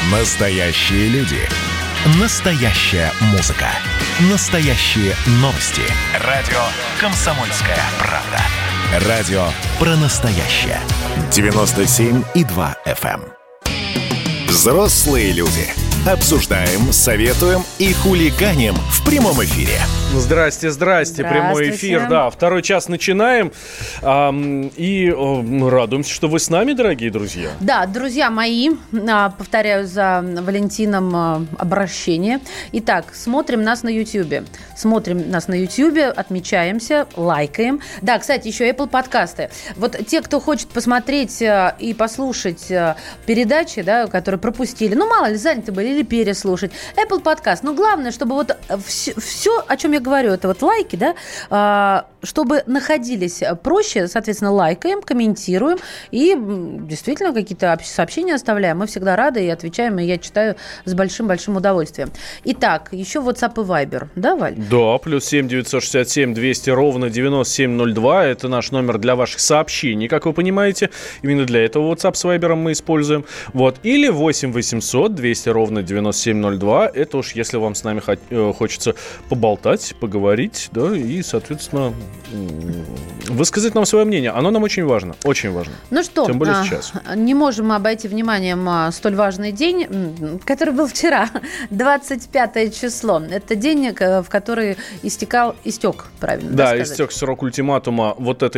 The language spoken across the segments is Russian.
Настоящие люди. Настоящая музыка. Настоящие новости. Радио «Комсомольская правда». Радио про настоящее. 97,2 FM. Взрослые люди. Обсуждаем, советуем и хулиганим в прямом эфире. Здрасте, прямой эфир. Да, второй час начинаем. И радуемся, что вы с нами, дорогие друзья. Да, друзья мои, повторяю за Валентином обращение. Итак, смотрим нас на Ютьюбе. Отмечаемся, лайкаем. Да, кстати, еще Apple подкасты. Вот те, кто хочет посмотреть и послушать передачи, да, которые пропустили, мало ли, заняты были, или переслушать. Apple подкаст. Но главное, чтобы вот все, о чем я говорю, это вот лайки, да, чтобы находились проще, соответственно, лайкаем, комментируем и действительно какие-то сообщения оставляем. Мы всегда рады и отвечаем, и я читаю с большим-большим удовольствием. Итак, еще WhatsApp и Viber. Да, Валь? Да, плюс 7 967 200 ровно 9702. Это наш номер для ваших сообщений, как вы понимаете. Именно для этого WhatsApp с Viber мы используем. Вот. Или 8 800 200 ровно 9702. Это уж если вам с нами хочется поболтать, поговорить, да, и, соответственно, высказать нам свое мнение. Оно нам очень важно, очень важно. Ну что, тем более сейчас. Не можем мы обойти вниманием столь важный день, который был вчера, 25 число. Это день, в который истек, правильно да, сказать? истек срок ультиматума,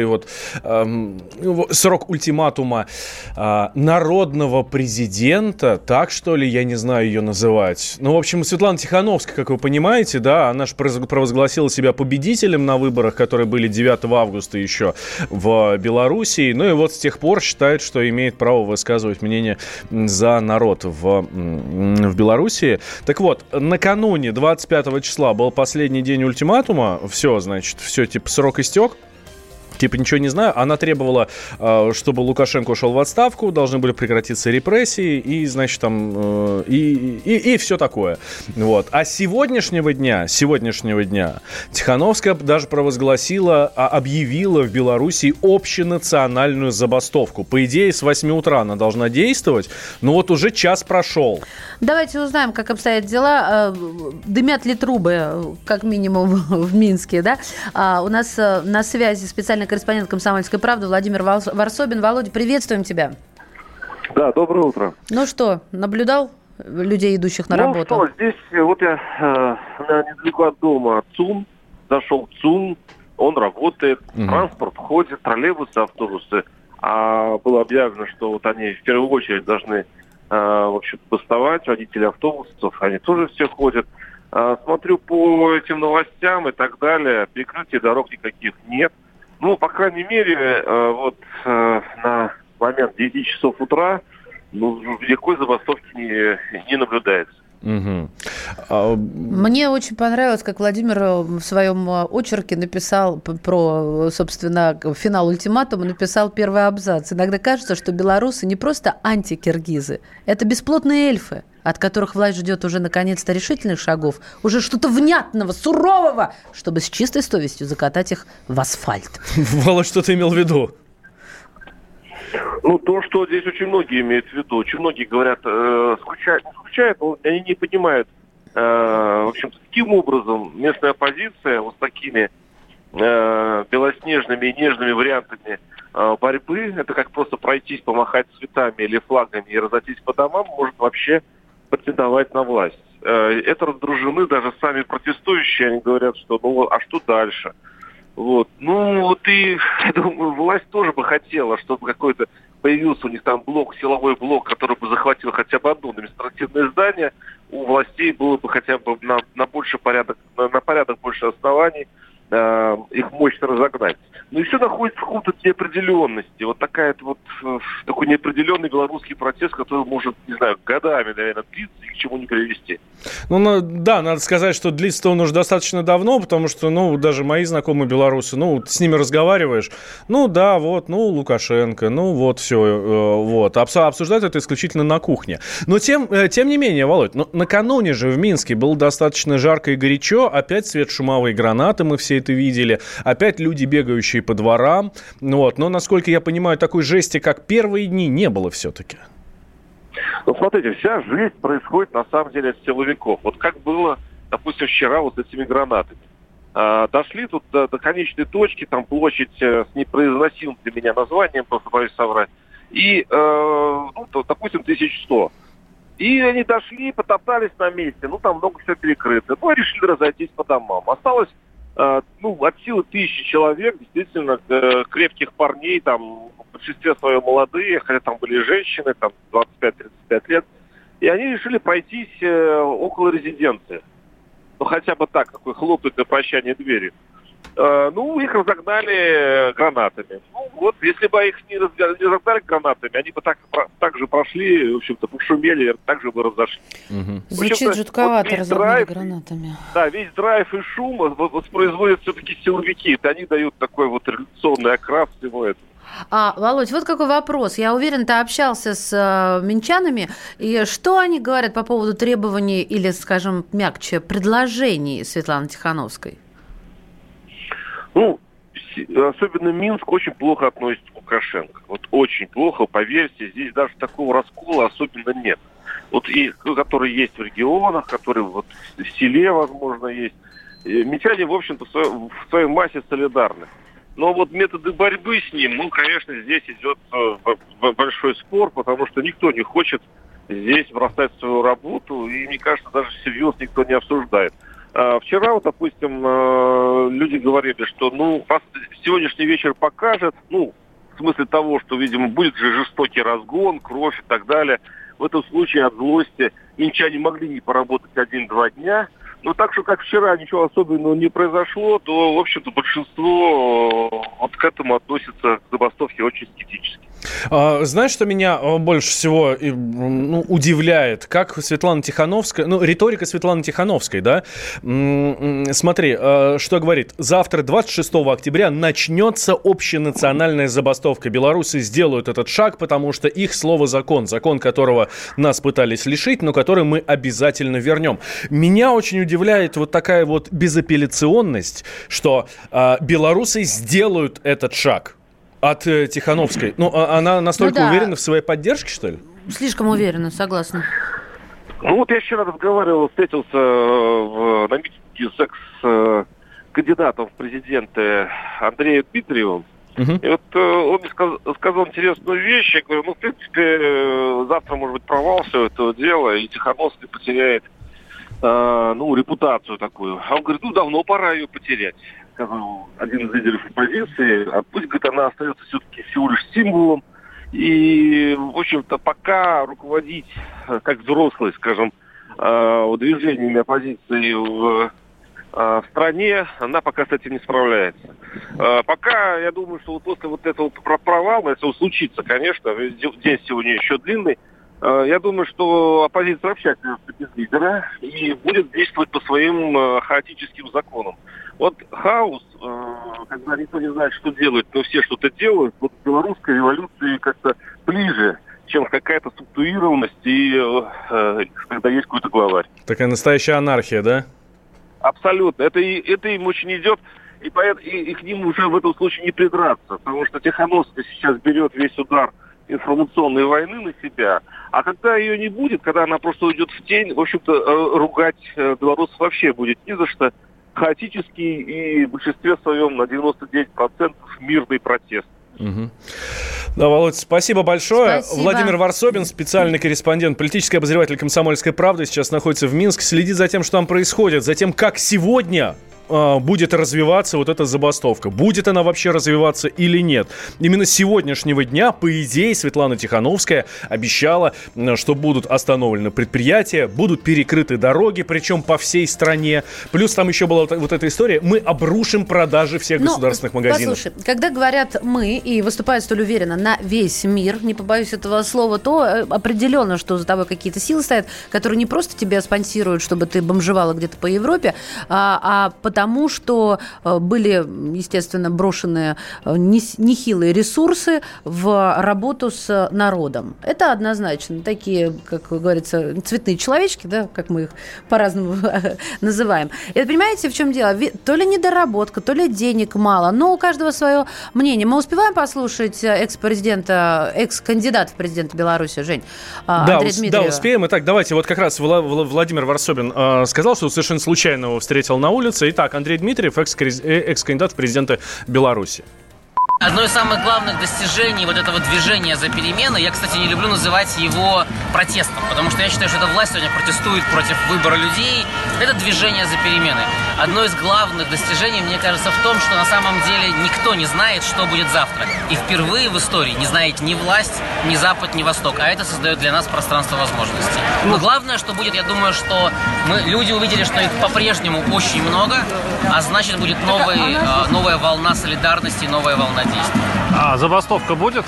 срок ультиматума народного президента, так что ли, я не знаю ее называть. В общем, Светлана Тихановская, как вы понимаете, да, она же провозгласила себя победителем на выборах, которые были 9 августа еще в Белоруссии. Ну и вот с тех пор считает, что имеет право высказывать мнение за народ в Белоруссии. Так вот, накануне 25 числа был последний день ультиматума. Все, срок истек. Ничего не знаю. Она требовала, чтобы Лукашенко ушел в отставку, должны были прекратиться репрессии и, и все такое. Вот. А с сегодняшнего дня Тихановская даже объявила в Белоруссии общенациональную забастовку. По идее, с 8 утра она должна действовать, но вот уже час прошел. Давайте узнаем, как обстоят дела. Дымят ли трубы, как минимум, в Минске, да? У нас на связи специальный корреспондент «Комсомольской правды» Владимир Варсобин. Володя, приветствуем тебя. Да, доброе утро. Ну что, наблюдал людей, идущих на работу? Ну что, здесь вот я недалеко от дома ЦУМ, зашел в ЦУМ, он работает, транспорт ходит, троллейбусы, автобусы. А было объявлено, что вот они в первую очередь должны, бастовать, водители автобусов, они тоже все ходят. Смотрю по этим новостям и так далее, перекрытий дорог никаких нет. По крайней мере, на момент 9 часов утра никакой забастовки не наблюдается. Угу. Мне очень понравилось, как Владимир в своем очерке написал про, собственно, финал ультиматума, написал первый абзац. Иногда кажется, что белорусы не просто антикиргизы, это бесплотные эльфы, от которых власть ждет уже наконец-то решительных шагов, уже что-то внятного, сурового, чтобы с чистой совестью закатать их в асфальт. Володь, что ты имел в виду? То, что здесь очень многие имеют в виду. Очень многие говорят, скучают, но они не понимают, каким образом местная оппозиция вот с такими белоснежными и нежными вариантами борьбы, это как просто пройтись, помахать цветами или флагами и разойтись по домам, может вообще претендовать на власть. Это раздражены даже сами протестующие, они говорят, что а что дальше? И, я думаю, власть тоже бы хотела, чтобы какой-то появился у них там силовой блок, который бы захватил хотя бы одно административное здание, у властей было бы хотя бы на порядок больше оснований их мощно разогнать. И все находится в какой-то неопределенности. Вот такой неопределенный белорусский протест, который может, годами, наверное, длиться и к чему не привести. Да, надо сказать, что длится он уже достаточно давно, потому что, даже мои знакомые белорусы, ты с ними разговариваешь, Лукашенко, все, обсуждают это исключительно на кухне. Но тем не менее, Володь, накануне же в Минске было достаточно жарко и горячо, опять светошумовые гранаты, мы все это видели, опять люди, бегающие по дворам, но, насколько я понимаю, такой жести, как первые дни, не было все-таки. Ну, смотрите, вся жизнь происходит на самом деле от силовиков. Вот как было, допустим, вчера вот с этими гранатами. Дошли тут до конечной точки, там площадь с непроизносимым для меня названием, просто боюсь соврать, и, допустим, 1100. И они дошли, потоптались на месте, там много всего перекрыто. Решили разойтись по домам. Осталось, от силы 1000 человек, действительно, крепких парней, там, в большинстве своем молодые, хотя там были женщины, там, 25-35 лет. И они решили пройтись около резиденции. Хотя бы так, такой хлопнуть на прощание двери. Их разогнали гранатами. Если бы их не разогнали гранатами, они бы так же прошли, в общем-то, пошумели, так же бы разошлись. Угу. Звучит жутковато, разогнали гранатами. Да, весь драйв и шум воспроизводят все-таки силовики. Это они дают такой вот революционный окрас всего этого. Володь, вот какой вопрос. Я уверен, ты общался с минчанами. И что они говорят по поводу требований или, скажем, мягче, предложений Светланы Тихановской? Особенно Минск очень плохо относится к Лукашенко. Вот очень плохо, поверьте, здесь даже такого раскола особенно нет. Вот и который есть в регионах, который вот в селе, возможно, есть. Минчане, в общем-то, в своей массе солидарны. Но вот методы борьбы с ним, конечно, здесь идет большой спор, потому что никто не хочет здесь бросать свою работу, и, мне кажется, даже всерьез никто не обсуждает. Вчера, допустим, люди говорили, что, сегодняшний вечер покажет, в смысле того, что, видимо, будет же жестокий разгон, кровь и так далее. В этом случае от злости минчане могли не поработать 1-2 дня. Так что, как вчера ничего особенного не произошло, то, в общем-то, большинство вот к этому относится к забастовке очень скептически. Знаешь, что меня больше всего удивляет? Как Светлана Тихановская, риторика Светланы Тихановской, да? Смотри, что говорит. Завтра, 26 октября, начнется общенациональная забастовка. Белорусы сделают этот шаг, потому что их слово закон, которого нас пытались лишить, но который мы обязательно вернем. Меня очень удивляет вот такая вот безапелляционность, что белорусы сделают этот шаг. От Тихановской. Она настолько уверена в своей поддержке, что ли? Слишком уверена, согласна. Я вчера встретился на митинге с экс-кандидатом в президенты Андреем Дмитриевым. И вот он мне сказал интересную вещь. Я говорю, в принципе, завтра может быть провал всего этого дела, и Тихановская потеряет, репутацию такую. А он говорит, давно пора ее потерять. Сказал один из лидеров оппозиции, пусть, говорит, она остается все-таки всего лишь символом. И, в общем-то, пока руководить, как взрослый, скажем, движениями оппозиции в стране, она пока с этим не справляется. Пока, я думаю, что после вот этого провала, если он случится, конечно, день сегодня еще длинный, я думаю, что оппозиция вообще окажется без лидера и будет действовать по своим хаотическим законам. Вот хаос, когда никто не знает, что делать, но все что-то делают, вот к белорусской революции как-то ближе, чем какая-то структурированность и когда есть какой-то главарь. Такая настоящая анархия, да? Абсолютно. Это им очень идет, и к ним уже в этом случае не придраться, потому что Тихановская сейчас берет весь удар информационной войны на себя, а когда ее не будет, когда она просто уйдет в тень, в общем-то, ругать белорусов вообще будет не за что. Хаотический и в большинстве своем на 99% мирный протест. Угу. Да, Володь, спасибо большое. Спасибо. Владимир Варсобин, специальный корреспондент, политический обозреватель «Комсомольской правды», сейчас находится в Минске, следит за тем, что там происходит, за тем, как сегодня будет развиваться вот эта забастовка. Будет она вообще развиваться или нет. Именно с сегодняшнего дня, по идее, Светлана Тихановская обещала, что будут остановлены предприятия, будут перекрыты дороги, причем по всей стране. Плюс там еще была вот эта история, мы обрушим продажи всех государственных магазинов. Послушай, когда говорят «мы» и выступают столь уверенно на весь мир, не побоюсь этого слова, то определенно, что за тобой какие-то силы стоят, которые не просто тебя спонсируют, чтобы ты бомжевала где-то по Европе, а потому тому, что были, естественно, брошены нехилые ресурсы в работу с народом. Это однозначно. Такие, как говорится, цветные человечки, да, как мы их по-разному называем. И понимаете, в чем дело? То ли недоработка, то ли денег мало, но у каждого свое мнение. Мы успеваем послушать экс-кандидата в президенты Беларуси, Жень, Андрея Дмитриева? Да, успеем. Итак, давайте, вот как раз Владимир Варсобин сказал, что совершенно случайно его встретил на улице. Итак, Андрей Дмитриев, экс-кандидат в президенты Беларуси. Одно из самых главных достижений вот этого движения за перемены, я, кстати, не люблю называть его протестом, потому что я считаю, что эта власть сегодня протестует против выбора людей. Это движение за перемены. Одно из главных достижений, мне кажется, в том, что на самом деле никто не знает, что будет завтра. И впервые в истории не знает ни власть, ни Запад, ни Восток. А это создает для нас пространство возможностей. Но главное, что будет, я думаю, что люди увидели, что их по-прежнему очень много, а значит, будет новая волна солидарности, новая волна действий. А забастовка будет?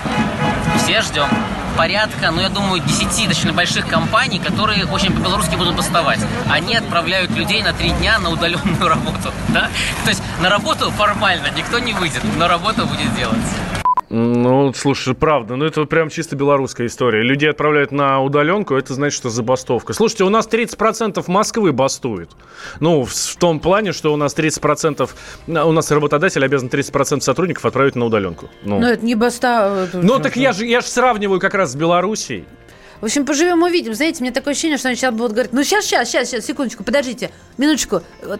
Все ждем. Порядка, я думаю, 10 достаточно больших компаний, которые очень по-белорусски будут бастовать. Они отправляют людей на 3 дня на удаленную работу. Да? То есть на работу формально никто не выйдет, но работа будет делаться. Ну, слушай, правда, это прям чисто белорусская история. Людей отправляют на удаленку, это значит, что забастовка. Слушайте, у нас 30% Москвы бастует. В том плане, что у нас 30%, у нас работодатель обязан 30% сотрудников отправить на удаленку. Это не баста... Так я же сравниваю как раз с Белоруссией. В общем, поживем, увидим. Знаете, мне такое ощущение, что они сейчас будут говорить, сейчас, секундочку, подождите, минуточку,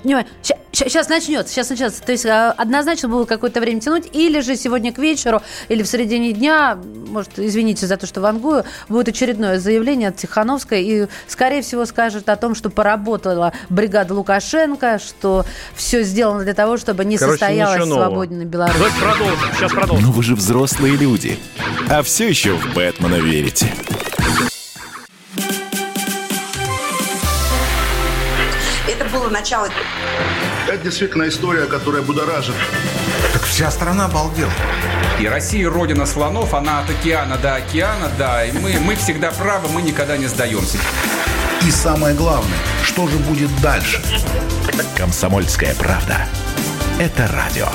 сейчас начнется. То есть однозначно будут какое-то время тянуть, или же сегодня к вечеру, или в середине дня, может, извините за то, что вангую, будет очередное заявление от Тихановской, и, скорее всего, скажет о том, что поработала бригада Лукашенко, что все сделано для того, чтобы не состоялась свободная Беларусь. Давайте продолжим. Но вы же взрослые люди, а все еще в Бэтмена верите. Это было начало. Это действительно история, которая будоражит. Так вся страна обалдела. И Россия родина слонов, она от океана до океана, да. И мы всегда правы, мы никогда не сдаемся. И самое главное, что же будет дальше? «Комсомольская правда». Это радио.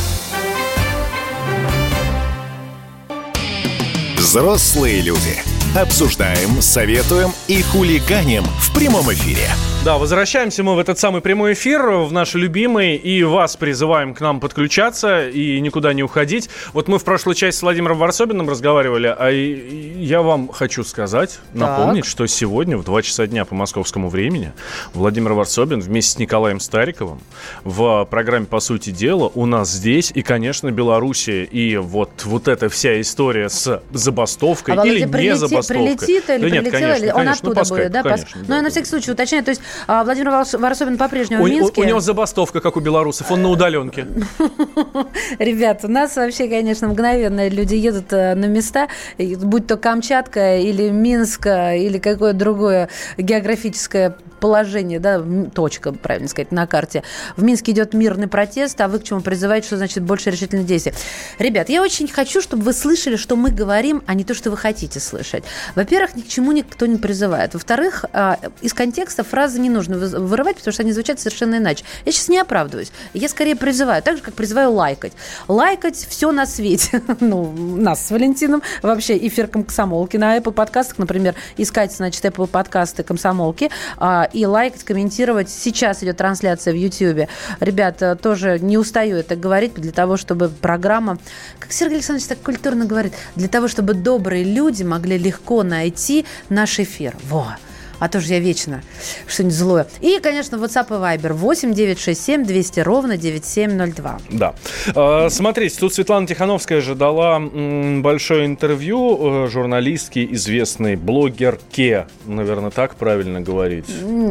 Взрослые люди. Обсуждаем, советуем и хулиганим в прямом эфире. Да, возвращаемся мы в этот самый прямой эфир, в наш любимый, и вас призываем к нам подключаться и никуда не уходить. Вот мы в прошлой части с Владимиром Варсобиным разговаривали, а я вам хочу сказать, напомнить, что сегодня в 2 часа дня по московскому времени Владимир Варсобин вместе с Николаем Стариковым в программе «По сути дела» у нас здесь, и, конечно, Белоруссия, и вот эта вся история с забастовкой или не забастовкой. Прилетит или да нет, прилетела, или он оттуда будет, да? Конечно, я на всякий случай уточняю, то есть Владимир Варсобин по-прежнему в Минске. У него забастовка, как у белорусов, он на удаленке. Ребят, у нас вообще, конечно, мгновенно люди едут на места, будь то Камчатка или Минск, или какое-то другое географическое положение, да, точка, правильно сказать, на карте. В Минске идет мирный протест, а вы к чему призываете, что значит больше решительных действий? Ребят, я очень хочу, чтобы вы слышали, что мы говорим, а не то, что вы хотите слышать. Во-первых, ни к чему никто не призывает. Во-вторых, из контекста фразы не нужно вырывать, потому что они звучат совершенно иначе. Я сейчас не оправдываюсь. Я скорее призываю, так же, как призываю лайкать. Лайкать все на свете. Нас с Валентином, вообще эфир комсомолки на Apple подкастах, например, искать, значит, Apple подкасты комсомолки, и лайкать, комментировать. Сейчас идет трансляция в YouTube. Ребята, тоже не устаю это говорить, для того, чтобы программа, как Сергей Александрович так культурно говорит, для того, чтобы добрые люди могли легко найти наш эфир. А то же я вечно что-нибудь злое. И, конечно, WhatsApp и Viber 8-967 200 ровно 9702. Да. Смотрите, тут Светлана Тихановская же дала большое интервью журналистке, известной блогерке, наверное, так правильно говорить.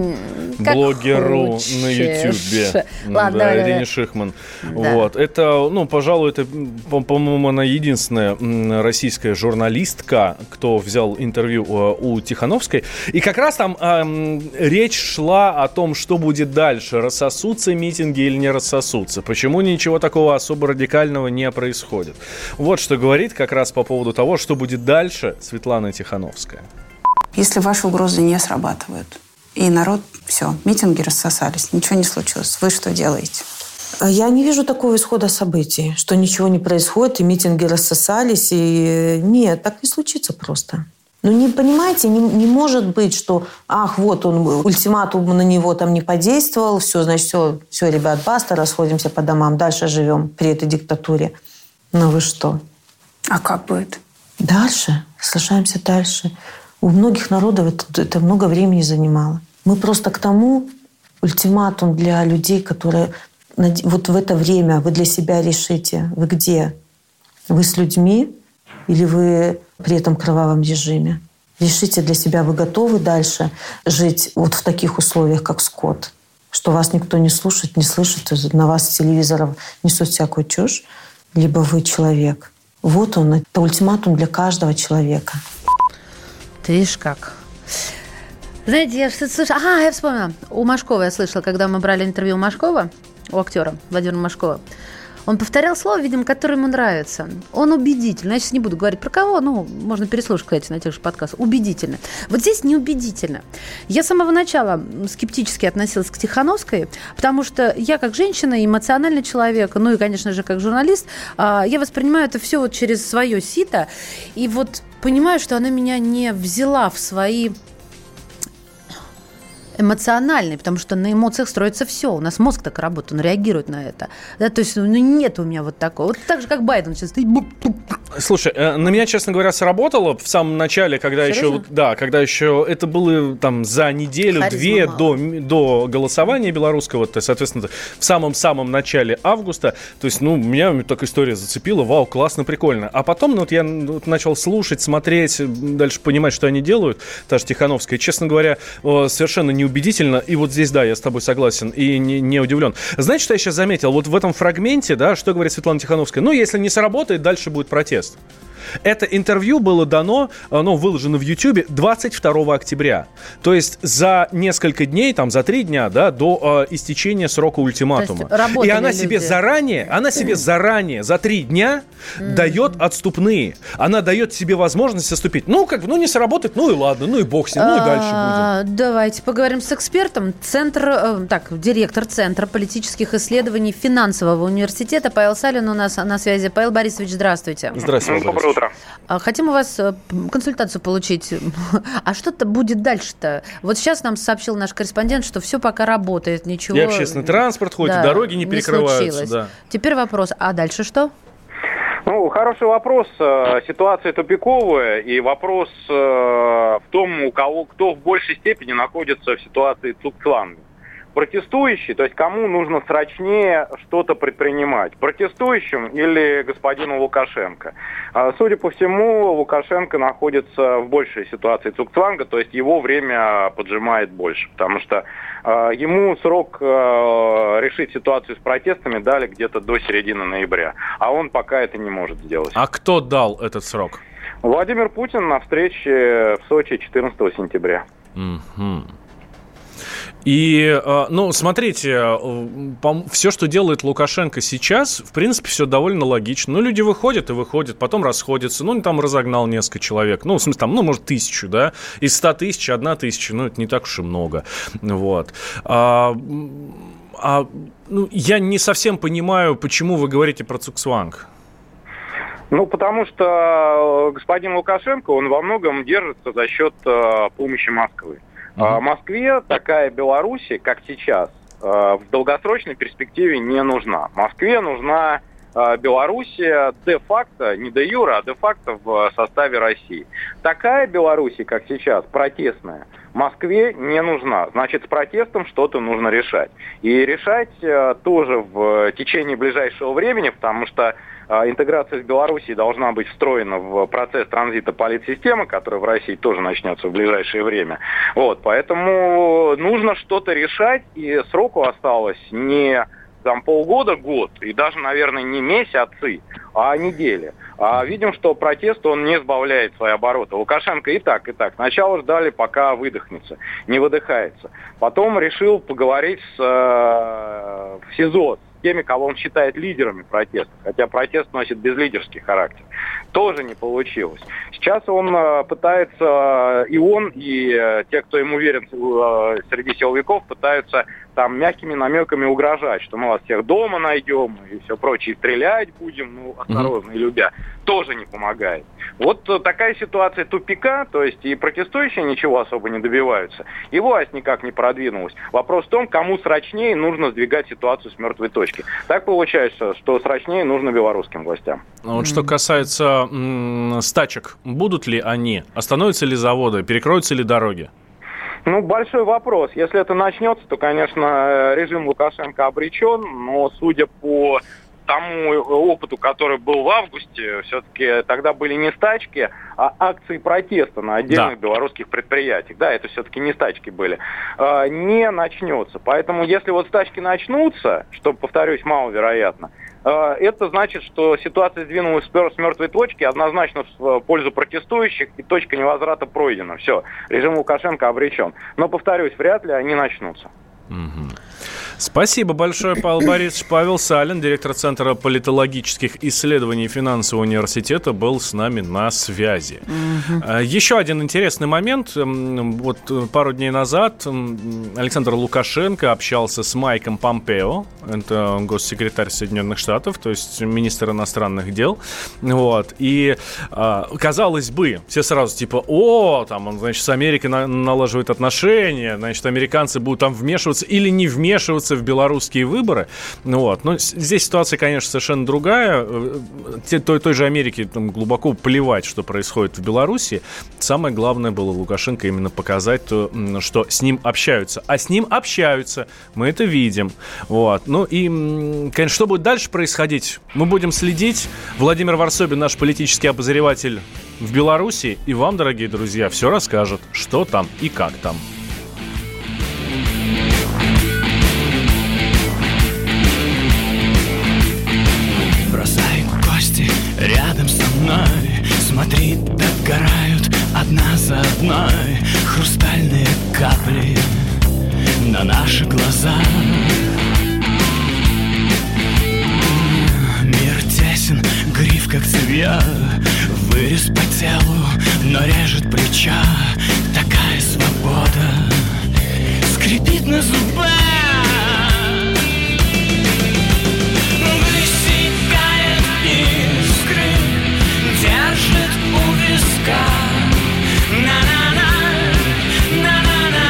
Блогеру на Ютьюбе. Ладно, Ирине Шихман. Да. Вот. Это, пожалуй, это, по-моему, она единственная российская журналистка, кто взял интервью у Тихановской. И как раз там речь шла о том, что будет дальше. Рассосутся митинги или не рассосутся. Почему ничего такого особо радикального не происходит. Вот что говорит как раз по поводу того, что будет дальше, Светлана Тихановская. Если ваши угрозы не срабатывают, и народ, все, митинги рассосались, ничего не случилось. Вы что делаете? Я не вижу такого исхода событий, что ничего не происходит, и митинги рассосались. И нет, так не случится просто. Ну, не понимаете, не может быть, что, вот он, ультиматум на него там не подействовал, все, значит, все, ребят, баста, расходимся по домам, дальше живем при этой диктатуре. Ну вы что? А как будет? Дальше, сражаемся дальше. У многих народов это много времени занимало. Мы просто к тому ультиматум для людей, которые вот в это время вы для себя решите, вы где? Вы с людьми или вы при этом кровавом режиме? Решите для себя, вы готовы дальше жить вот в таких условиях, как скот, что вас никто не слушает, не слышит, на вас с телевизоров несут всякую чушь, либо вы человек. Вот он, это ультиматум для каждого человека. Ты видишь как? Знаете, я что-то слышала. Я вспомнила. У Машкова я слышала, когда мы брали интервью у Машкова, у актера Владимира Машкова. Он повторял слово, видимо, которое ему нравится. Он убедительно. Я сейчас не буду говорить про кого, можно переслушать, кстати, на тех же подкастах. Убедительно. Вот здесь неубедительно. Я с самого начала скептически относилась к Тихановской, потому что я, как женщина, эмоциональный человек, и, конечно же, как журналист, я воспринимаю это все вот через свое сито, и вот понимаю, что она меня не взяла в свои эмоциональный, потому что на эмоциях строится все. У нас мозг так работает, он реагирует на это. Да, то есть, нет у меня вот такого. Вот так же, как Байден сейчас стоит. Слушай, на меня, честно говоря, сработало в самом начале, когда еще это было там за неделю-две до голосования белорусского, то, соответственно, в самом-самом начале августа. То есть, меня так история зацепила. Вау, классно, прикольно. А потом я начал слушать, смотреть, дальше понимать, что они делают. Та же Тихановская. Честно говоря, совершенно неубедительно. И вот здесь, да, я с тобой согласен и не удивлен. Знаете, что я сейчас заметил? Вот в этом фрагменте, да, что говорит Светлана Тихановская? Если не сработает, дальше будет протест. Это интервью было дано, выложено в Ютьюбе 22 октября. То есть за несколько дней, за 3 дня, да, до истечения срока ультиматума. И она себе заранее за 3 дня дает отступные. Она дает себе возможность отступить. Не сработает, и ладно, и бог с ним, и дальше будем. Давайте поговорим с экспертом. Директор Центра политических исследований финансового университета Павел Салин у нас на связи. Павел Борисович, здравствуйте. Здравствуйте. Доброе утро. Хотим у вас консультацию получить. А что-то будет дальше-то? Вот сейчас нам сообщил наш корреспондент, что все пока работает, ничего... И общественный транспорт ходит, и дороги не перекрываются. Да. Теперь вопрос, а дальше что? Хороший вопрос. Ситуация тупиковая, и вопрос в том, кто в большей степени находится в ситуации цугцванга. Протестующий, то есть кому нужно срочнее что-то предпринимать? Протестующим или господину Лукашенко? Судя по всему, Лукашенко находится в большей ситуации цугцванга, то есть его время поджимает больше, потому что ему срок решить ситуацию с протестами дали где-то до середины ноября, а он пока это не может сделать. А кто дал этот срок? Владимир Путин на встрече в Сочи 14 сентября. Угу. И, смотрите, все, что делает Лукашенко сейчас, в принципе, все довольно логично. Люди выходят и выходят, потом расходятся. Там разогнал несколько человек. В смысле, может, 1000, да? Из 100 тысяч 1000, это не так уж и много. Вот. Я не совсем понимаю, почему вы говорите про цугцванг. Потому что господин Лукашенко, он во многом держится за счет помощи Москвы. Москве такая Белоруссия, как сейчас, в долгосрочной перспективе не нужна. Москве нужна Белоруссия де-факто, не де-юре, а де-факто в составе России. Такая Белоруссия, как сейчас, протестная, Москве не нужна. Значит, с протестом что-то нужно решать. И решать тоже в течение ближайшего времени, потому что интеграция с Белоруссией должна быть встроена в процесс транзита политсистемы, который в России тоже начнется в ближайшее время. Поэтому нужно что-то решать, и сроку осталось не полгода, год, и даже, наверное, не месяцы, а недели. Видим, что протест, он не сбавляет свои обороты. Лукашенко и так. Сначала ждали, пока выдохнется, не выдыхается. Потом решил поговорить в СИЗО теми, кого он считает лидерами протеста, хотя протест носит безлидерский характер. Тоже не получилось. Сейчас он пытается, и он, и те, кто ему верен среди силовиков, пытаются там мягкими намеками угрожать, что мы вас всех дома найдем и все прочее, и стрелять будем, осторожно и любя. Тоже не помогает. Вот такая ситуация тупика, то есть и протестующие ничего особо не добиваются, и власть никак не продвинулась. Вопрос в том, кому срочнее нужно сдвигать ситуацию с мертвой точки. Так получается, что срочнее нужно белорусским властям. Вот что касается стачек, будут ли они? Остановятся ли заводы? Перекроются ли дороги? Большой вопрос. Если это начнется, то, конечно, режим Лукашенко обречен, но судя по тому опыту, который был в августе, все-таки тогда были не стачки, а акции протеста на отдельных белорусских предприятиях. Да, это все-таки не стачки были. Не начнется. Поэтому, если вот стачки начнутся, что, повторюсь, маловероятно, это значит, что ситуация сдвинулась с мертвой точки однозначно в пользу протестующих, и точка невозврата пройдена. Все, режим Лукашенко обречен. Но, повторюсь, вряд ли они начнутся. Спасибо большое, Павел Борисович. Павел Салин, директор Центра политологических исследований финансового университета, был с нами на связи. Еще один интересный момент. Вот пару дней назад Александр Лукашенко общался с Майком Помпео, это госсекретарь Соединенных Штатов, то есть министр иностранных дел. Вот. И, казалось бы, все сразу типа, он, значит, с Америкой налаживает отношения, значит, американцы будут там вмешиваться или не вмешиваться в белорусские выборы. Вот. Но здесь ситуация, конечно, совершенно другая. Той же Америке глубоко плевать, что происходит в Беларуси. Самое главное было Лукашенко именно показать, что с ним общаются. А с ним общаются. Мы это видим. Вот. И, конечно, что будет дальше происходить, мы будем следить. Владимир Варсобин, наш политический обозреватель в Беларуси, и вам, дорогие друзья, все расскажет, что там и как там. Рядом со мной, смотри, догорают одна за одной хрустальные капли на наши глаза. Мир тесен, гриф как цевья, вырез по телу, но режет плеча. Такая свобода скрипит на зубах. Держит у виска. На-на-на, на-на-на.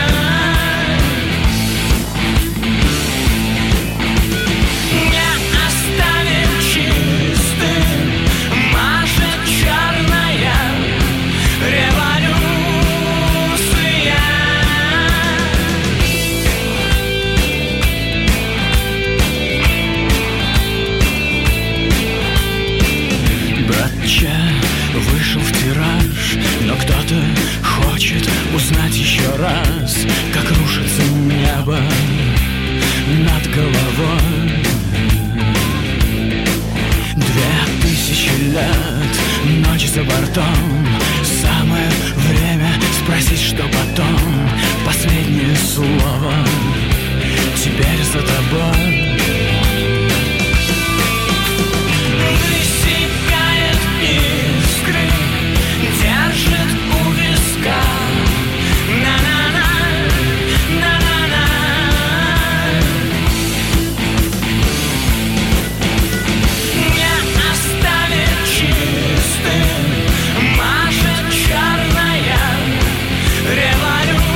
Не оставим чистым, машет черная революция. Вышел в тираж, но кто-то хочет узнать еще раз, как рушится небо над головой. 2000 лет, ночи за бортом, самое время спросить, что потом. Последнее слово теперь за тобой. Держит у виска. На-на-на, на-на-на. Не оставит чистым, машет черная революция.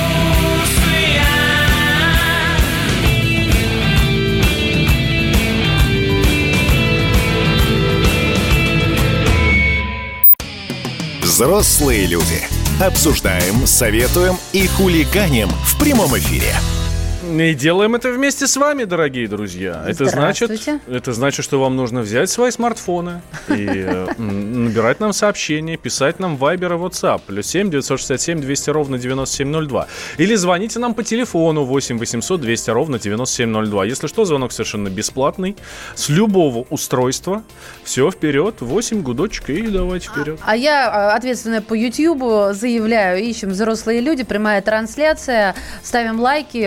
Взрослые люди. Обсуждаем, советуем и хулиганим в прямом эфире. И делаем это вместе с вами, дорогие друзья. Это значит, что вам нужно взять свои смартфоны и набирать нам сообщения, писать нам в Viber и WhatsApp. +7 967 200 ровно 9702. Или звоните нам по телефону 8 800 200 ровно 9702. Если что, звонок совершенно бесплатный. С любого устройства. Все, вперед. 8 гудочек и давайте вперед. А я, ответственная по YouTube, заявляю, ищем взрослые люди, прямая трансляция, ставим лайки, можно общаться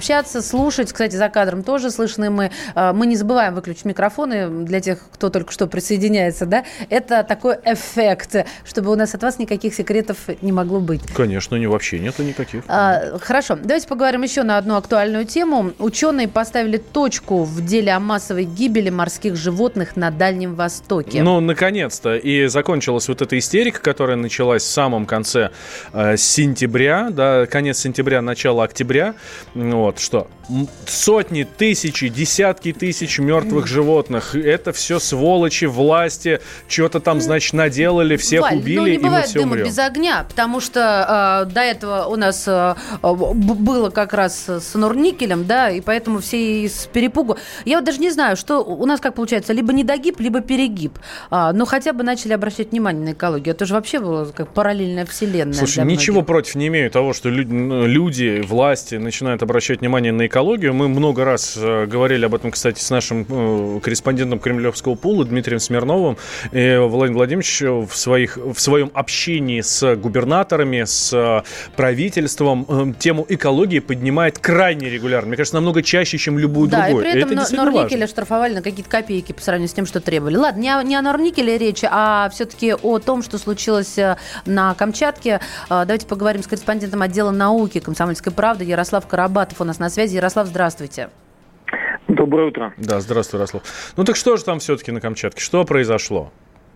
общаться, слушать. Кстати, за кадром тоже слышны мы. Мы не забываем выключить микрофоны для тех, кто только что присоединяется, да? Это такой эффект, чтобы у нас от вас никаких секретов не могло быть. Конечно, вообще нету никаких. Хорошо. Давайте поговорим еще на одну актуальную тему. Ученые поставили точку в деле о массовой гибели морских животных на Дальнем Востоке. Ну, наконец-то. И закончилась вот эта истерика, которая началась в самом конце сентября, да, конец сентября, начало октября. Вот, что сотни, тысячи, десятки тысяч мертвых животных. Это все сволочи, власти, что-то там, значит, наделали, всех Валь, убили, и мы все умрем. Не бывает дыма без огня, потому что до этого у нас было как раз с Норникелем, да, и поэтому все с перепугу. Я вот даже не знаю, что у нас как получается, либо недогиб, либо перегиб. Но хотя бы начали обращать внимание на экологию. Это же вообще было как параллельная вселенная. Слушай, ничего против не имею того, что люди, власти начинают обращать внимание на экологию. Мы много раз говорили об этом, кстати, с нашим корреспондентом Кремлевского пула Дмитрием Смирновым. И Владимир Владимирович в своем общении с губернаторами, с правительством тему экологии поднимает крайне регулярно. Мне кажется, намного чаще, чем любую другую. Да, и при этом Норникеля штрафовали на какие-то копейки по сравнению с тем, что требовали. Ладно, не о Норникеле речь, а все-таки о том, что случилось на Камчатке. Давайте поговорим с корреспондентом отдела науки «Комсомольской правды» Ярослав Карабатов у нас на связи. Ярослав, здравствуйте. Доброе утро. Да, здравствуй, Ярослав. Ну так что же там все-таки на Камчатке? Что произошло?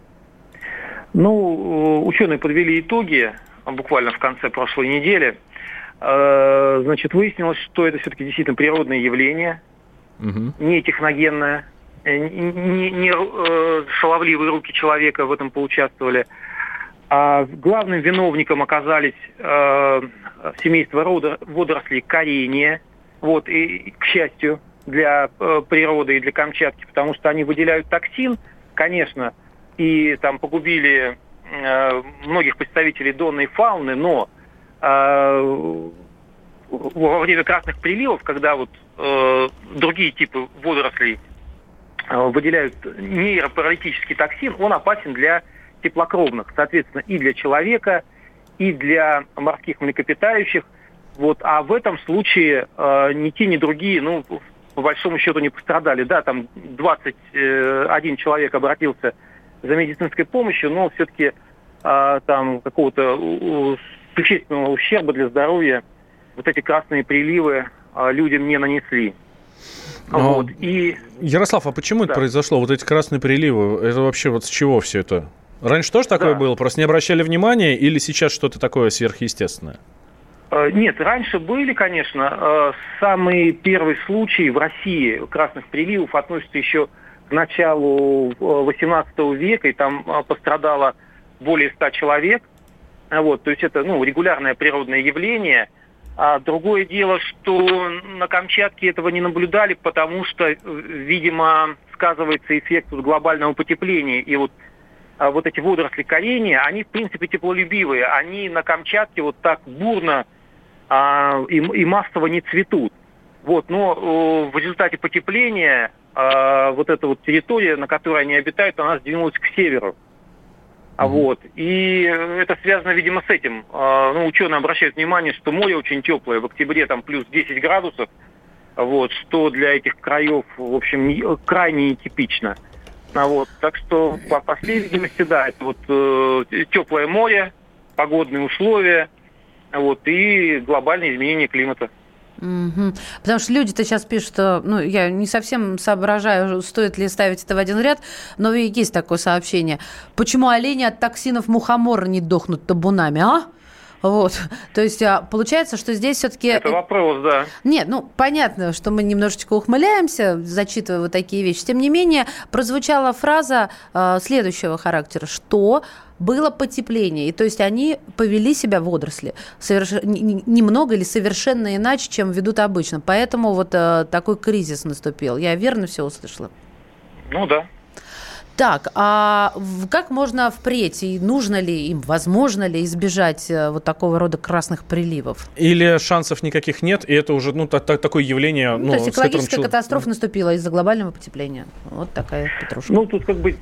Ну, ученые подвели итоги буквально в конце прошлой недели. Значит, выяснилось, что это все-таки действительно природное явление, не техногенное, не шаловливые руки человека в этом поучаствовали. А главным виновником оказались семейство водорослей корения. Вот, и, к счастью, для природы и для Камчатки, потому что они выделяют токсин, конечно, и там погубили многих представителей донной фауны, но во время красных приливов, когда вот другие типы водорослей выделяют нейропаралитический токсин, он опасен для теплокровных, соответственно, и для человека, и для морских млекопитающих. Вот, а в этом случае ни те, ни другие, ну, по большому счету, не пострадали. Да, там 21 человек обратился за медицинской помощью, но все-таки там какого-то существенного ущерба для здоровья вот эти красные приливы людям не нанесли. Вот, и... Ярослав, а почему это произошло? Вот эти красные приливы, это вообще вот с чего все это? Раньше тоже такое было? Просто не обращали внимания или сейчас что-то такое сверхъестественное? Нет, раньше были, конечно. Самый первый случай в России красных приливов относится еще к началу XVIII века, и там пострадало более 100 человек. Вот, то есть это регулярное природное явление. А другое дело, что на Камчатке этого не наблюдали, потому что, видимо, сказывается эффект глобального потепления. И вот эти водоросли корения, они, в принципе, теплолюбивые. Они на Камчатке вот так бурно и массово не цветут. Вот, но в результате потепления вот эта вот территория, на которой они обитают, она сдвинулась к северу. Вот. И это связано, видимо, с этим. Ученые обращают внимание, что море очень теплое. В октябре там плюс 10 градусов. Вот, что для этих краев, в общем, крайне нетипично. Вот. Так что, по всей видимости, да, это вот теплое море, погодные условия, вот, и глобальные изменения климата. Потому что люди-то сейчас пишут, что, я не совсем соображаю, стоит ли ставить это в один ряд, но есть такое сообщение. Почему олени от токсинов мухомора не дохнут табунами, а? Вот, то есть получается, что здесь все-таки... Это вопрос, да. Нет, понятно, что мы немножечко ухмыляемся, зачитывая вот такие вещи. Тем не менее, прозвучала фраза следующего характера, что было потепление, и то есть они повели себя, водоросли, немного или совершенно иначе, чем ведут обычно. Поэтому вот такой кризис наступил. Я верно все услышала? Да. Так, а как можно впредь, и нужно ли им, возможно ли избежать вот такого рода красных приливов? Или шансов никаких нет, и это уже такое явление... то есть экологическая катастрофа наступила из-за глобального потепления. Вот такая петрушка. Тут как бы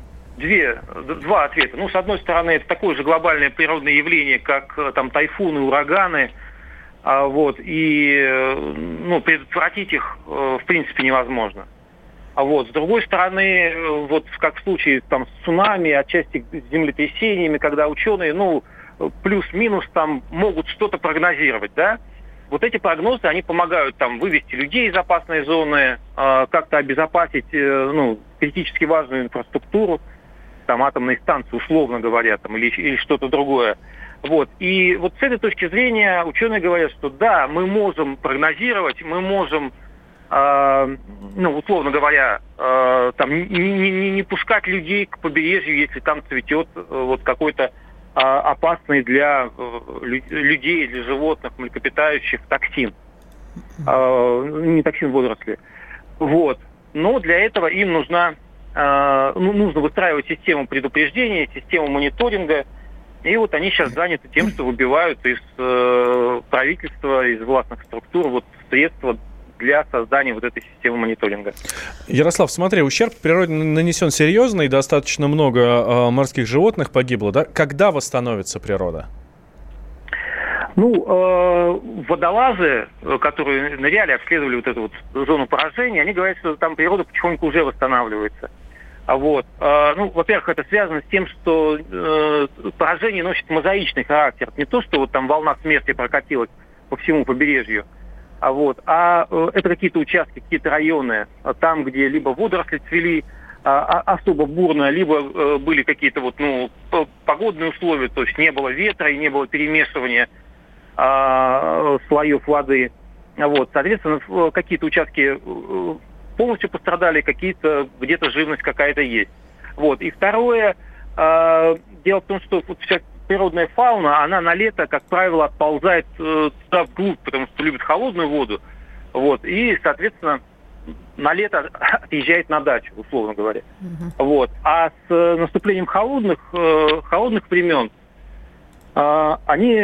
два ответа. С одной стороны, это такое же глобальное природное явление, как там тайфуны, ураганы. И предотвратить их в принципе невозможно. С другой стороны, как в случае с цунами, отчасти с землетрясениями, когда ученые, плюс-минус могут что-то прогнозировать, да? Эти прогнозы, они помогают вывести людей из опасной зоны, как-то обезопасить критически важную инфраструктуру, атомные станции, условно говоря, или что-то другое. И с этой точки зрения ученые говорят, что да, мы можем прогнозировать, мы можем, условно говоря, не пускать людей к побережью, если там цветет какой-то опасный для людей, для животных, млекопитающих токсин. Не токсин, водоросли. Но для этого им нужно выстраивать систему предупреждения, систему мониторинга. И они сейчас заняты тем, что выбивают из правительства, из властных структур средства для создания этой системы мониторинга. Ярослав, смотри, ущерб природе нанесен серьезный, достаточно много морских животных погибло, да? Когда восстановится природа? Водолазы, которые ныряли, обследовали эту зону поражения, они говорят, что там природа потихоньку уже восстанавливается. Во-первых, это связано с тем, что поражение носит мозаичный характер. Не то, что волна смерти прокатилась по всему побережью, это какие-то участки, какие-то районы, там, где либо водоросли цвели особо бурно, либо были какие-то погодные условия, то есть не было ветра и не было перемешивания слоев воды. Соответственно, какие-то участки полностью пострадали, какие-то где-то живность какая-то есть. И второе, дело в том, что вся природная фауна, она на лето, как правило, отползает туда вглубь, потому что любит холодную воду. И, соответственно, на лето отъезжает на дачу, условно говоря. А с наступлением холодных времен вся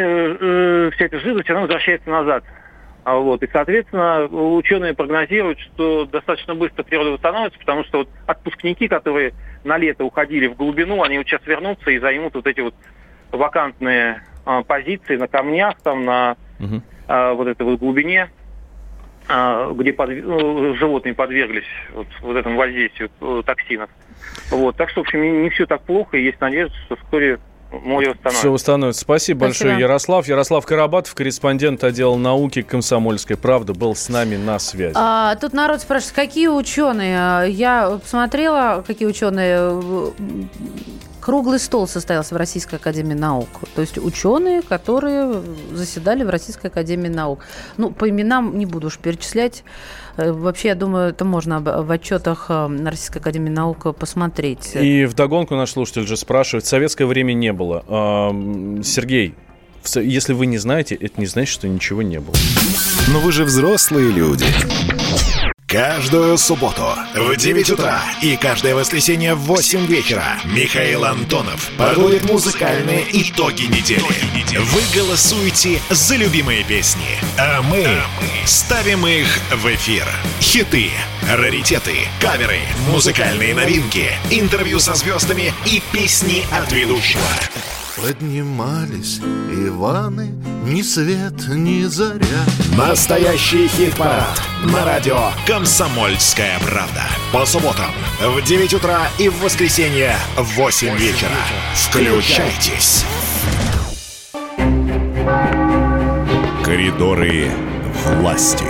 эта живность, она возвращается назад. И, соответственно, ученые прогнозируют, что достаточно быстро природа восстановится, потому что отпускники, которые на лето уходили в глубину, они сейчас вернутся и займут эти вакантные позиции на камнях, на этой глубине, где животные подверглись этому воздействию токсинов. Так что, в общем, не все так плохо, и есть надежда, что вскоре море восстановится. Все восстановится. Спасибо большое, Ярослав. Ярослав Карабатов, корреспондент отдела науки «Комсомольской правды», был с нами на связи. Тут народ спрашивает, какие ученые? Я посмотрела, какие ученые. Круглый стол состоялся в Российской академии наук. То есть ученые, которые заседали в Российской академии наук. По именам не буду уж перечислять. Вообще, я думаю, это можно в отчетах Российской академии наук посмотреть. И вдогонку наш слушатель же спрашивает, в советское время не было. Сергей, если вы не знаете, это не значит, что ничего не было. Но вы же взрослые люди. Каждую субботу в 9 утра и каждое воскресенье в 8 вечера Михаил Антонов подводит музыкальные итоги недели. Вы голосуете за любимые песни, а мы ставим их в эфир. Хиты, раритеты, каверы, музыкальные новинки, интервью со звездами и песни от ведущего. Поднимались Иваны, ни свет, ни заря. Настоящий хит-парад на радио «Комсомольская правда». По субботам в 9 утра и в воскресенье в 8 вечера. Включайтесь. Коридоры власти.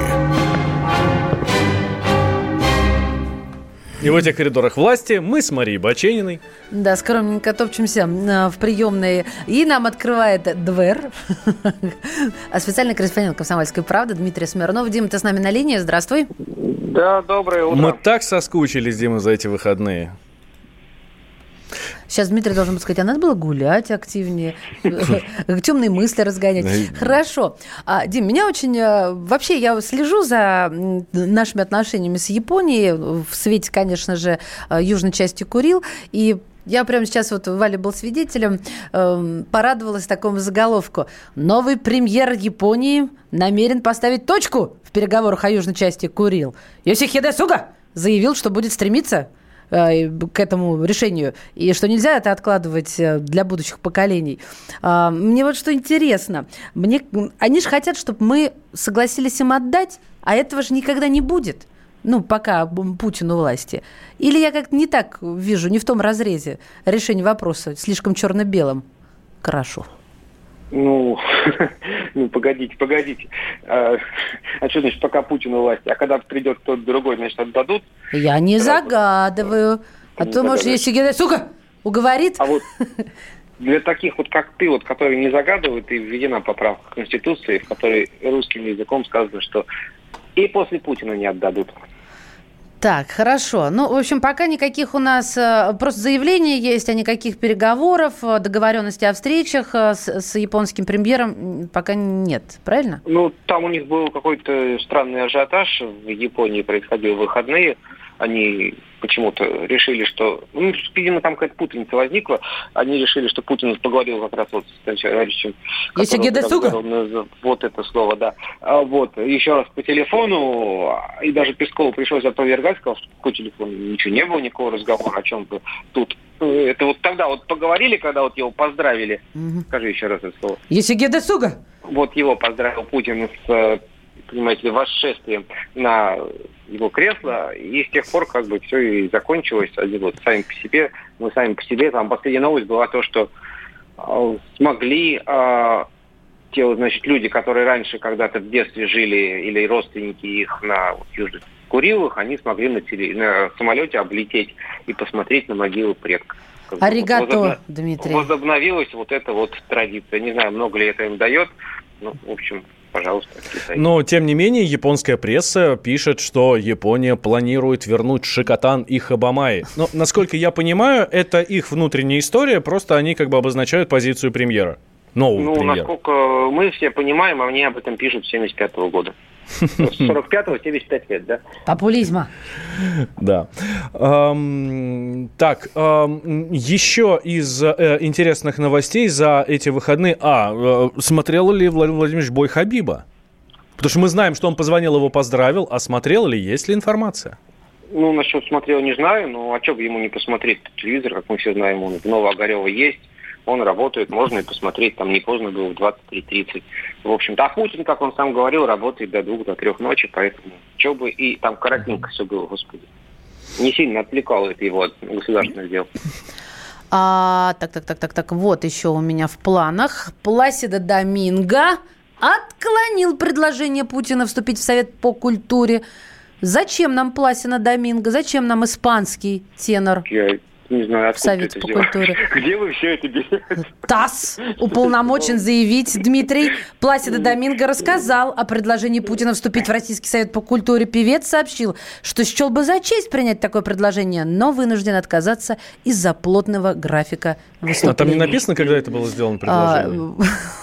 И в этих коридорах власти мы с Марией Бачениной. Да, скромненько топчемся в приемной. И нам открывает дверь специальный корреспондент «Комсомольской правды» Дмитрий Смирнов. Дима, ты с нами на линии? Здравствуй. Да, доброе утро. Мы так соскучились, Дима, за эти выходные. Сейчас Дмитрий должен сказать, а надо было гулять активнее, темные мысли разгонять. Хорошо. Дим, меня очень... Вообще, я слежу за нашими отношениями с Японией в свете, конечно же, южной части Курил. И я прямо сейчас, Валя был свидетелем, порадовалась такому заголовку. Новый премьер Японии намерен поставить точку в переговорах о южной части Курил. Йосихиде Суга заявил, что будет стремиться к этому решению, и что нельзя это откладывать для будущих поколений. Мне вот что интересно. Они же хотят, чтобы мы согласились им отдать, а этого же никогда не будет. Пока Путин у власти. Или я как-то не так вижу, не в том разрезе решения вопроса, слишком черно-белым крашу. Погодите. А что значит, пока Путин у власти? А когда придет кто-то другой, значит, отдадут? Я не загадываю. А то, может, если... Сука! Уговорит? А вот для таких вот, как ты, вот, которые не загадывают, и введена поправка к Конституции, в которой русским языком сказано, что и после Путина не отдадут. Так, хорошо. В общем, пока никаких у нас просто заявлений есть, а никаких переговоров, договоренностей о встречах с японским премьером пока нет, правильно? Там у них был какой-то странный ажиотаж в Японии, происходил в выходные. Они почему-то решили, что... видимо, там какая-то путаница возникла. Они решили, что Путин поговорил как раз вот с товарищем... Вот это слово, да. Еще раз по телефону, и даже Пескову пришлось опровергать, сказал, что по телефону ничего не было, никакого разговора, о чем-то тут. Это вот тогда вот поговорили, когда вот его поздравили. Скажи еще раз это слово. Есигеде Суга? Вот его поздравил Путин с... понимаете, восшествием на его кресло, и с тех пор как бы все и закончилось. Мы сами по себе, там последняя новость была то, что смогли те, значит, люди, которые раньше когда-то в детстве жили, или родственники их на Южных Курилах, они смогли на самолете облететь и посмотреть на могилу предков. Аригато, Дмитрий. Возобновилась вот эта вот традиция. Не знаю, много ли это им дает, в общем... Пожалуйста. Но, тем не менее, японская пресса пишет, что Япония планирует вернуть Шикотан и Хабамаи. Но, насколько я понимаю, это их внутренняя история, просто они как бы обозначают позицию премьера. Нового премьера. Насколько мы все понимаем, они об этом пишут с 75-го года. С 45-го 75 лет, да? Популизма. Да. Так, еще из интересных новостей за эти выходные. Смотрел ли Владимир Владимирович бой Хабиба? Потому что мы знаем, что он позвонил, его поздравил. А смотрел ли? Есть ли информация? Насчет смотрел не знаю, но а что бы ему не посмотреть телевизор, как мы все знаем, он в Новоогарево есть. Он работает, можно и посмотреть, там не поздно было, в 23:30. В общем-то, а Путин, как он сам говорил, работает до 2, до 3 ночи, поэтому что бы и там коротенько все было, господи. Не сильно отвлекало это его от государственных дел. Так, вот еще у меня в планах. Пласидо Доминго отклонил предложение Путина вступить в Совет по культуре. Зачем нам Пласидо Доминго? Зачем нам испанский тенор? Я не знаю, откуда Совет по культуре. Где вы все это берете? ТАСС уполномочен заявить. Дмитрий Пласидо Доминго рассказал о предложении Путина вступить в Российский Совет по культуре. Певец сообщил, что счел бы за честь принять такое предложение, но вынужден отказаться из-за плотного графика выступлений. А там не написано, когда это было сделано предложение?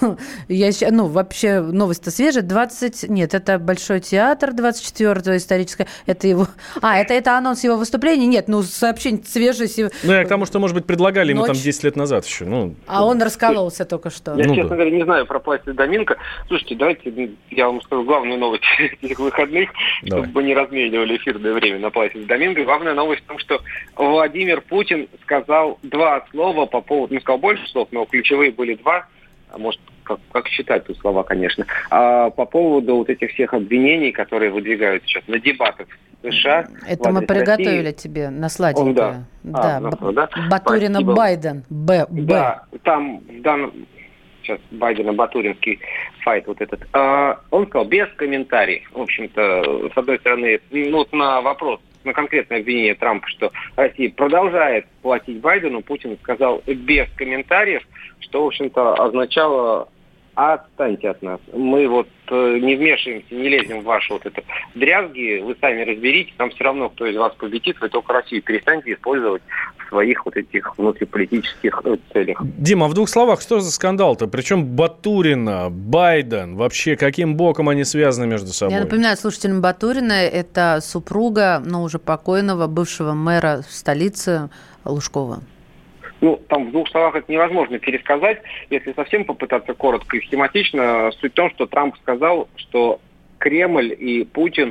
Вообще новость-то свежая. Это Большой театр 24-го историческое. Это его... это анонс его выступления? Нет, сообщение свежее. Я к тому, что, может быть, предлагали ему там 10 лет назад еще. Он раскололся только что. Я, честно говоря, не знаю про Пласидо Доминго. Слушайте, давайте я вам скажу главную новость этих выходных, чтобы не разменивали эфирное время на Пласидо Доминго. Главная новость в том, что Владимир Путин сказал 2 слова по поводу... сказал больше слов, но ключевые были 2. А может, как считать тут слова, конечно. По поводу вот этих всех обвинений, которые выдвигают сейчас на дебатах в США. Это мы приготовили России. Тебе на сладенькое. Батурина Спасибо. Байден. Да, там в данном... Сейчас Байдена-Батуринский файт вот этот. Он сказал без комментариев. В общем-то, с одной стороны, на вопрос, на конкретное обвинение Трампа, что Россия продолжает платить Байдену, Путин сказал без комментариев, что, в общем-то, означало отстаньте от нас. Мы не вмешиваемся, не лезем в ваши дрязги, вы сами разберитесь, там все равно, кто из вас победит, вы только Россию перестаньте использовать в своих этих внутриполитических целях. Дима, в 2 словах, что за скандал-то? Причем Батурина, Байден, вообще каким боком они связаны между собой? Я напоминаю слушателям, Батурина – это супруга, уже покойного бывшего мэра столицы Лужкова. Там в 2 словах это невозможно пересказать. Если совсем попытаться коротко и схематично, суть в том, что Трамп сказал, что Кремль и Путин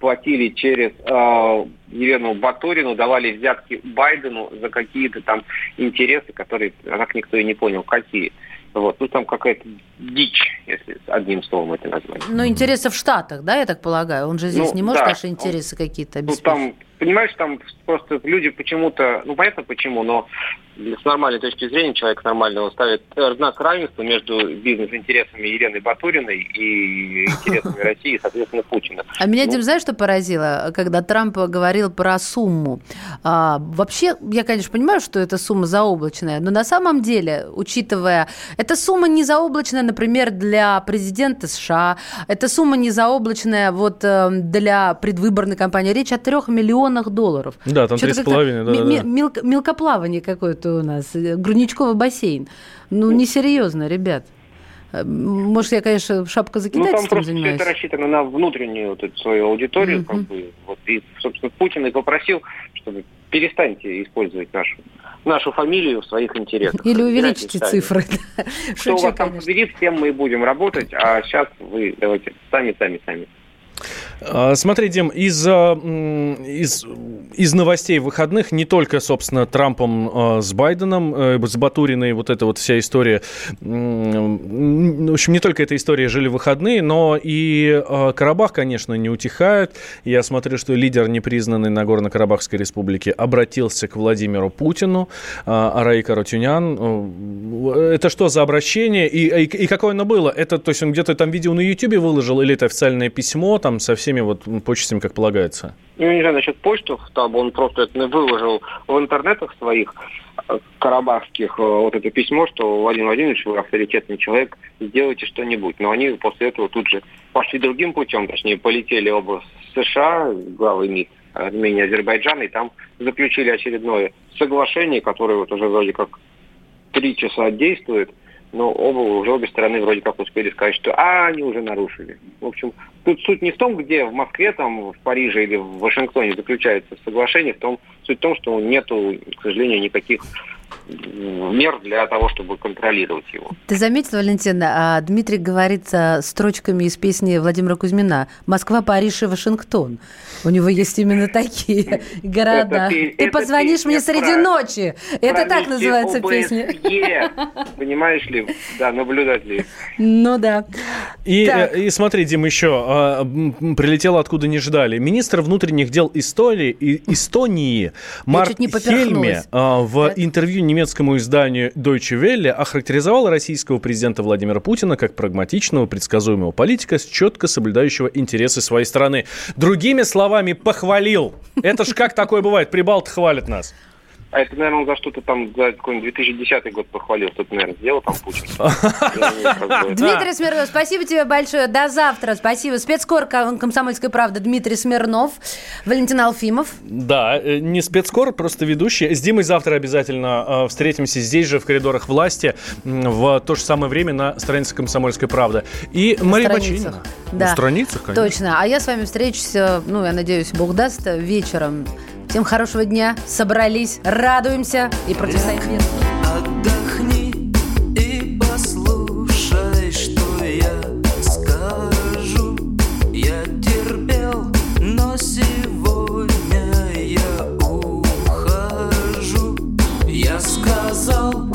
платили через Елену Батурину, давали взятки Байдену за какие-то там интересы, которые, как никто и не понял, какие. Вот. Ну, там какая-то дичь, если одним словом это назвать. Но интересы в Штатах, да, я так полагаю? Он же здесь не может наши интересы какие-то обеспечить? Ну, там, понимаешь, там просто люди почему-то, ну, понятно почему, но с нормальной точки зрения человек нормального ставит знак равенства между бизнес-интересами Елены Батуриной и интересами России, соответственно, Путина. А меня, Дим, знаешь, что поразило? Когда Трамп говорил про сумму. Вообще, я, конечно, понимаю, что эта сумма заоблачная, но на самом деле, учитывая... Эта сумма не заоблачная, например, для президента США. Эта сумма не заоблачная вот для предвыборной кампании. Речь о $3 миллионах. Да, там 3,5. Да. Мелкоплавание какое-то у нас. Грудничковый бассейн. Ну, несерьезно, ребят. Может, я, конечно, шапкозакидательством занимаюсь? Ну, там просто все это рассчитано на внутреннюю вот эту свою аудиторию. Как бы, вот, и, собственно, Путин и попросил, чтобы перестаньте использовать нашу фамилию в своих интересах. Или увеличите цифры. Что у вас там победит, с тем мы и будем работать, а сейчас вы давайте сами. Смотри, Дим, из новостей выходных не только, собственно, Трампом с Байденом, с Батуриной, вот эта вот вся история, в общем, не только эта история жили выходные, но и Карабах, конечно, не утихает. Я смотрю, что лидер непризнанной Нагорно-Карабахской республики обратился к Владимиру Путину, Арай Каратюнян. Это что за обращение и какое оно было? Это, то есть он где-то там видео на Ютубе выложил или это официальное письмо там со всеми вот почестями, как полагается? Ну, не знаю насчет почтов, там он просто это выложил в интернетах своих карабахских вот это письмо, что Владимир Владимирович, вы авторитетный человек, сделайте что-нибудь. Но они после этого тут же пошли другим путем, точнее, полетели оба в США, главы МИД Армении, Азербайджана, и там заключили очередное соглашение, которое вот уже вроде как 3 часа действует, но обе стороны вроде как успели сказать, что они уже нарушили. В общем, тут суть не в том, где в Москве, там, в Париже или в Вашингтоне заключается соглашение, суть в том, что нету, к сожалению, никаких мер для того, чтобы контролировать его. Ты заметил, Валентин, Дмитрий говорит строчками из песни Владимира Кузьмина «Москва, Париж и Вашингтон». У него есть именно такие города. Ты позвонишь мне среди ночи. Это так называется песня. Понимаешь ли? Да, наблюдатели. Ну да. И смотри, Дим, еще прилетело откуда не ждали. Министр внутренних дел Эстонии Марк Хельме в интервью немецкому изданию Deutsche Welle охарактеризовал российского президента Владимира Путина как прагматичного, предсказуемого политика, четко соблюдающего интересы своей страны. Другими словами, похвалил. Это ж как такое бывает? Прибалты хвалят нас. А это, наверное, он за что-то там, за какой-нибудь 2010 год похвалил, что-то, наверное, сделал там Путин. Дмитрий Смирнов, спасибо тебе большое. До завтра. Спасибо. Спецкор «Комсомольской правды» Дмитрий Смирнов, Валентин Алфимов. Да, не спецкор, просто ведущий. С Димой завтра обязательно встретимся здесь же, в коридорах власти, в то же самое время на странице «Комсомольской правды». И Мария Бачинина. Да. На страницах, конечно. Точно. А я с вами встречусь, я надеюсь, Бог даст, вечером. Всем хорошего дня. Собрались, радуемся и противостоим миру. Отдохни и послушай, что я скажу. Я терпел, но сегодня я ухожу. Я сказал,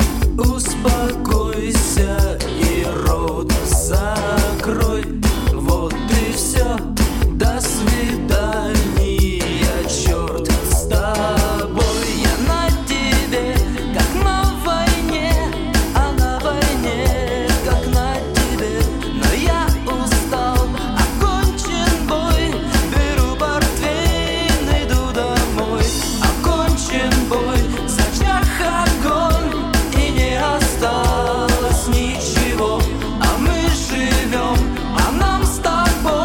успокойся и рот закрой. Вот и все. До свидания, черт. С тобой я на тебе, как на войне, а на войне, как на тебе. Но я устал, окончен бой, беру портвейн, иду домой. Окончен бой, зажег огонь, и не осталось ничего. А мы живем, а нам с тобой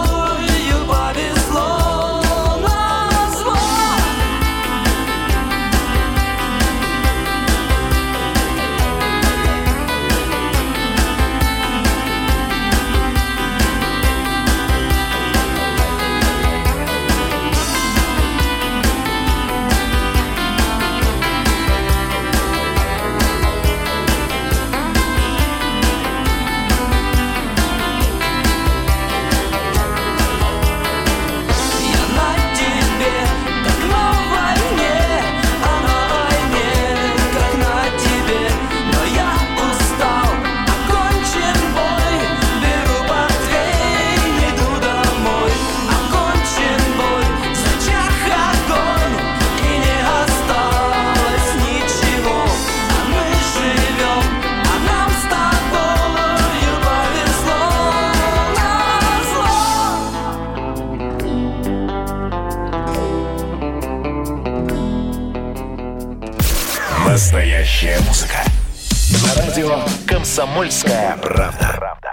Настоящая музыка. На радио «Комсомольская правда».